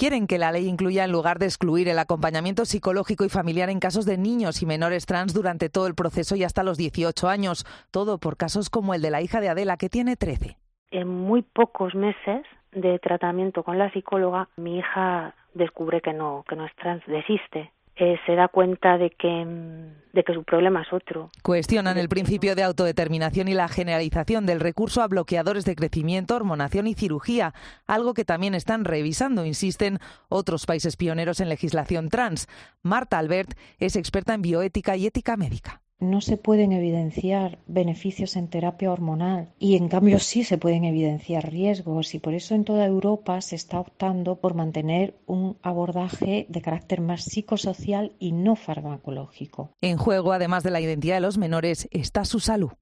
Quieren que la ley incluya, en lugar de excluir, el acompañamiento psicológico y familiar en casos de niños y menores trans durante todo el proceso y hasta los 18 años. Todo por casos como el de la hija de Adela, que tiene 13. En muy pocos meses de tratamiento con la psicóloga, mi hija descubre que no es trans, desiste. Se da cuenta de que su problema es otro. Cuestionan el principio de autodeterminación y la generalización del recurso a bloqueadores de crecimiento, hormonación y cirugía, algo que también están revisando, insisten, otros países pioneros en legislación trans. Marta Albert es experta en bioética y ética médica. No se pueden evidenciar beneficios en terapia hormonal y en cambio sí se pueden evidenciar riesgos, y por eso en toda Europa se está optando por mantener un abordaje de carácter más psicosocial y no farmacológico. En juego, además de la identidad de los menores, está su salud.